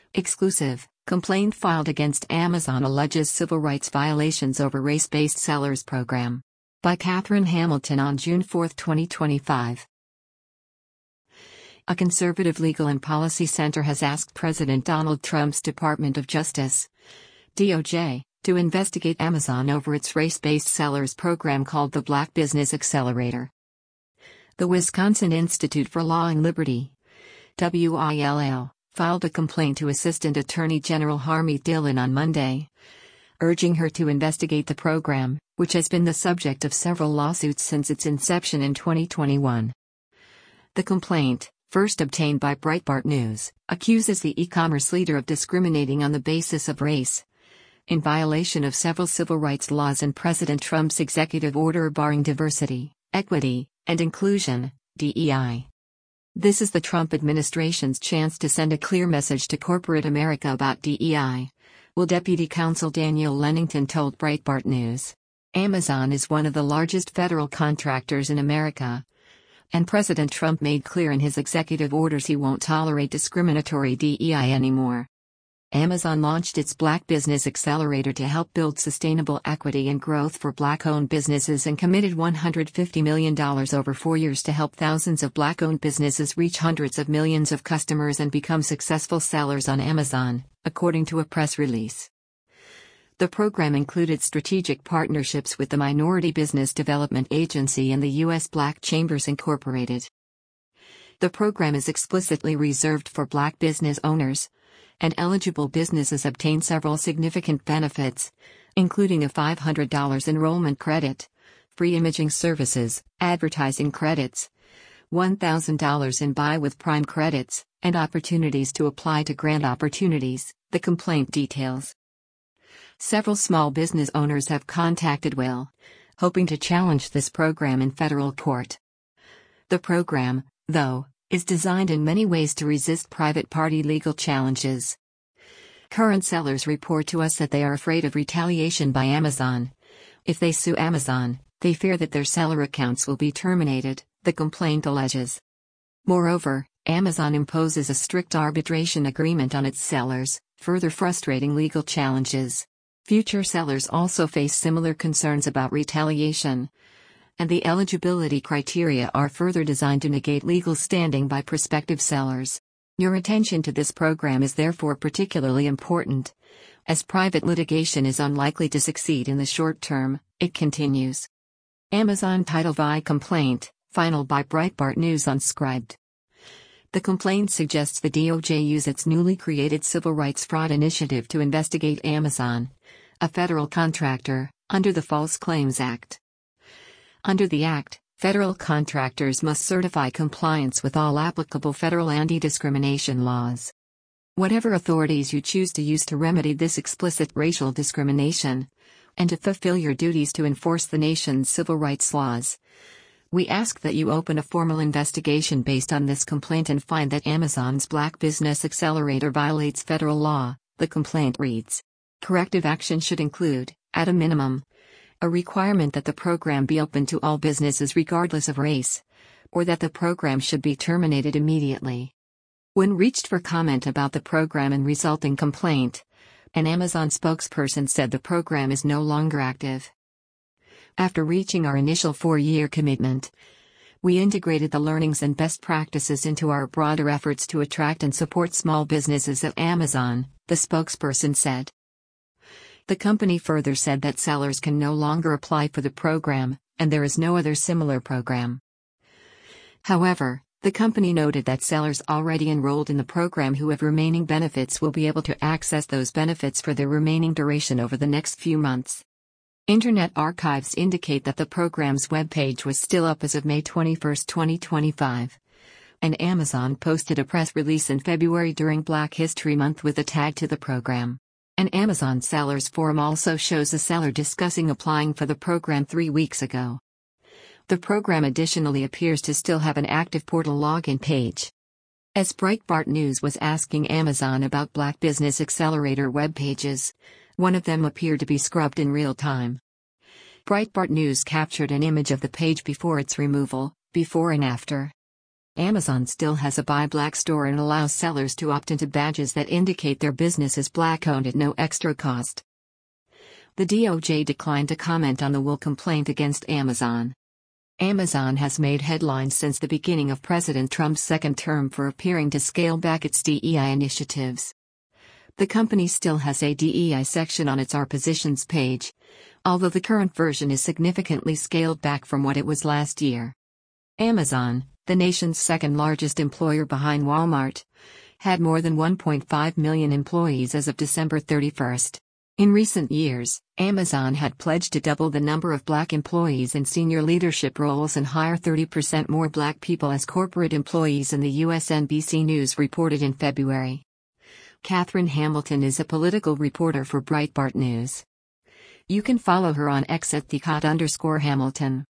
Exclusive, complaint filed against Amazon alleges civil rights violations over race-based sellers program. By Catherine Hamilton on June 4, 2025. A conservative legal and policy center has asked President Donald Trump's Department of Justice, DOJ, to investigate Amazon over its race-based sellers program called the Black Business Accelerator. The Wisconsin Institute for Law and Liberty, WILL, filed a complaint to Assistant Attorney General Harmeet Dillon on Monday, urging her to investigate the program, which has been the subject of several lawsuits since its inception in 2021. The complaint, first obtained by Breitbart News, accuses the e-commerce leader of discriminating on the basis of race, in violation of several civil rights laws and President Trump's executive order barring diversity, equity, and inclusion, DEI. This is the Trump administration's chance to send a clear message to corporate America about DEI, Will Deputy Counsel Daniel Lennington told Breitbart News. Amazon is one of the largest federal contractors in America, and President Trump made clear in his executive orders he won't tolerate discriminatory DEI anymore. Amazon launched its Black Business Accelerator to help build sustainable equity and growth for Black-owned businesses and committed $150 million over 4 years to help thousands of Black-owned businesses reach hundreds of millions of customers and become successful sellers on Amazon, according to a press release. The program included strategic partnerships with the Minority Business Development Agency and the U.S. Black Chambers Incorporated. The program is explicitly reserved for Black business owners, and eligible businesses obtain several significant benefits, including a $500 enrollment credit, free imaging services, advertising credits, $1,000 in Buy with Prime credits, and opportunities to apply to grant opportunities, the complaint details. Several small business owners have contacted WILL, hoping to challenge this program in federal court. The program, though, is designed in many ways to resist private party legal challenges. Current sellers report to us that they are afraid of retaliation by Amazon. If they sue Amazon, they fear that their seller accounts will be terminated, the complaint alleges. Moreover, Amazon imposes a strict arbitration agreement on its sellers, further frustrating legal challenges. Future sellers also face similar concerns about retaliation, and the eligibility criteria are further designed to negate legal standing by prospective sellers. Your attention to this program is therefore particularly important, as private litigation is unlikely to succeed in the short term, it continues. Amazon Title V complaint, final by Breitbart News unscribed. The complaint suggests the DOJ use its newly created Civil Rights Fraud Initiative to investigate Amazon, a federal contractor, under the False Claims Act. Under the Act, federal contractors must certify compliance with all applicable federal anti-discrimination laws. Whatever authorities you choose to use to remedy this explicit racial discrimination, and to fulfill your duties to enforce the nation's civil rights laws, we ask that you open a formal investigation based on this complaint and find that Amazon's Black Business Accelerator violates federal law, the complaint reads. Corrective action should include, at a minimum, a requirement that the program be open to all businesses regardless of race, or that the program should be terminated immediately. When reached for comment about the program and resulting complaint, an Amazon spokesperson said the program is no longer active. After reaching our initial 4-year commitment, we integrated the learnings and best practices into our broader efforts to attract and support small businesses at Amazon, the spokesperson said. The company further said that sellers can no longer apply for the program, and there is no other similar program. However, the company noted that sellers already enrolled in the program who have remaining benefits will be able to access those benefits for their remaining duration over the next few months. Internet archives indicate that the program's webpage was still up as of May 21, 2025. And Amazon posted a press release in February during Black History Month with a tag to the program. An Amazon sellers forum also shows a seller discussing applying for the program 3 weeks ago. The program additionally appears to still have an active portal login page. As Breitbart News was asking Amazon about Black Business Accelerator web pages, one of them appeared to be scrubbed in real time. Breitbart News captured an image of the page before its removal, before and after. Amazon still has a Buy Black store and allows sellers to opt into badges that indicate their business is Black-owned at no extra cost. The DOJ declined to comment on the Wool complaint against Amazon. Amazon has made headlines since the beginning of President Trump's second term for appearing to scale back its DEI initiatives. The company still has a DEI section on its Our Positions page, although the current version is significantly scaled back from what it was last year. Amazon, the nation's second-largest employer behind Walmart, had more than 1.5 million employees as of December 31. In recent years, Amazon had pledged to double the number of Black employees in senior leadership roles and hire 30% more Black people as corporate employees in the U.S. NBC News reported in February. Catherine Hamilton is a political reporter for Breitbart News. You can follow her on X at @thecot_Hamilton.